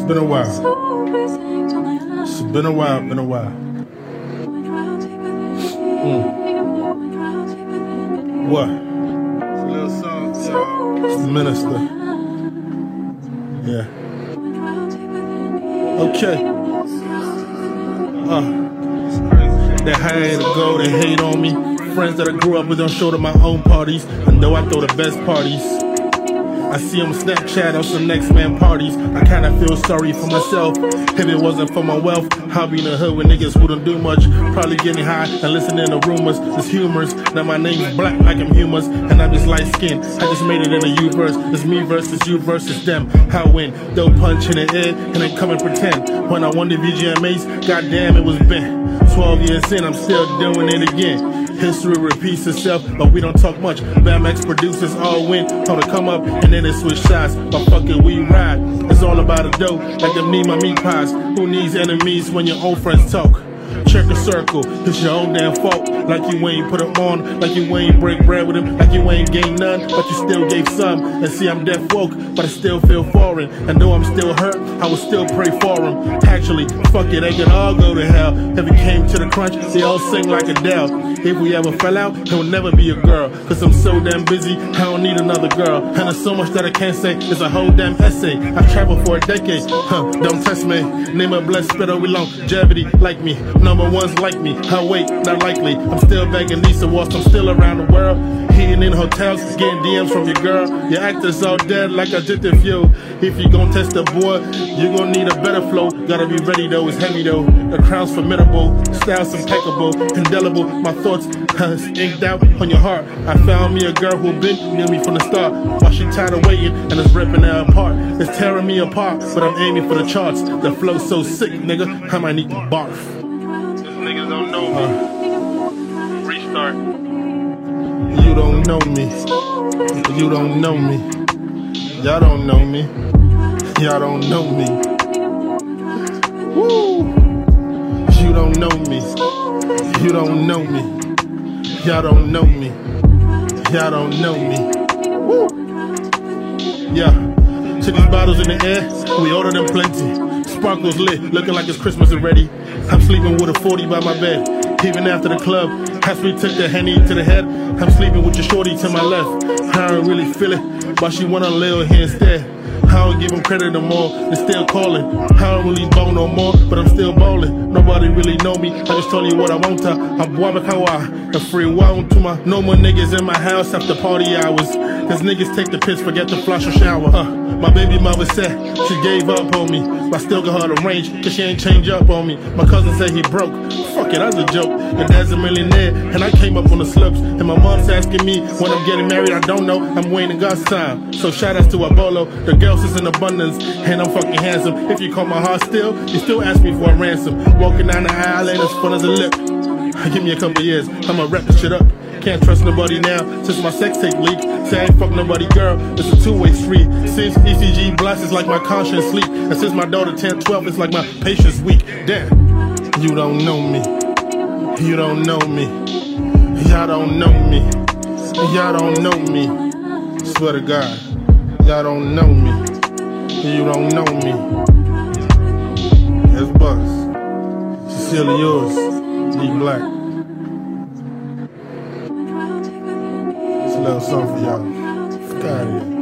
been a while. It's been a while, been a while. What? It's a little song. It's the minister. Yeah. Okay. They hire to go, they hate on me. Friends that I grew up with don't show to my own parties. I know I throw the best parties. I see them Snapchat on some next man parties. I kinda feel sorry for myself. If it wasn't for my wealth, I'll be in the hood with niggas who don't do much. Probably getting high and listening to rumors. It's humorous. Now my name's black like I'm humorous, and I'm just light skinned. I just made it in a U-verse. It's me versus you versus them. How win? They'll punch in the air and then come and pretend. When I won the VGMAs, goddamn it was bent. 12 years in, I'm still doing it again. History repeats itself, but we don't talk much. BAMX producers all win on the come up, and then they switch sides. But fuck it, we ride. It's all about a dough, like them need my meat pies. Who needs enemies when your own friends talk? Check the circle, it's your own damn fault. Like you ain't put them on, like you ain't break bread with him, like you ain't gained none, but you still gave some. And see, I'm deaf woke, but I still feel foreign. And though I'm still hurt, I will still pray for him. Actually, fuck it, they can all go to hell. If it came to the crunch, they all sing like Adele. If we ever fell out, it will never be a girl. Cause I'm so damn busy, I don't need another girl. And there's so much that I can't say, it's a whole damn essay. I've traveled for a decade, don't test me. Name a blessed spitter with longevity like me. Number ones like me, I wait, not likely. I'm still begging Lisa whilst I'm still around the world. Eating in hotels, getting DMs from your girl. Your actors all dead like I did with you. If you gon' test the boy, you gon' need a better flow. Gotta be ready though, it's heavy though. The crown's formidable, style's impeccable, indelible. My thoughts inked out on your heart. I found me a girl who been near me from the start. While she tired of waiting and it's ripping her apart. It's tearing me apart, but I'm aiming for the charts. The flow's so sick, nigga, I might need to barf. These niggas don't know me. Restart. You don't know me. You don't know me. Y'all don't know me. Y'all don't know me. Woo! You don't know me. You don't know me. Y'all don't know me. Y'all don't know me. Woo! Yeah. To these bottles in the air, we order them plenty. Sparkles lit, looking like it's Christmas already. I'm sleeping with a 40 by my bed. Even after the club, as we took the Henny to the head, I'm sleeping with your shorty to my left. I don't really feel it, but she want a little here instead. I don't give them credit no more, they're still calling. I don't really bone no more, but I'm still ballin'. Nobody really know me, I just told you what I want to. I'm Wabakawa, a free wow to my. No more niggas in my house after party hours. Cause niggas take the piss, forget to flush or shower. My baby mother said she gave up on me, but I still got her the range, cause she ain't change up on me. My cousin said he broke, fuck it, that's a joke. Your dad's a millionaire, and I came up on the slopes. And my mom's asking me when I'm getting married, I don't know, I'm waiting God's time. So shout outs to Abolo, the girls is in abundance, and I'm fucking handsome. If you call my heart still, you still ask me for a ransom. Walking down the aisle ain't as fun as a lip. Give me a couple years, I'ma wrap this shit up. Can't trust nobody now, since my sex tape leaked. Say I ain't fuck nobody, girl, it's a two-way street. Since ECG blasts, it's like my conscience sleep. And since my daughter turned 12, it's like my patience weak. Damn, you don't know me. You don't know me. Y'all don't know me. Y'all don't know me. Swear to God, y'all don't know me. You don't know me. It's Buzz. Sincerely yours, D Black. It's a little something for y'all. Fuck out of here.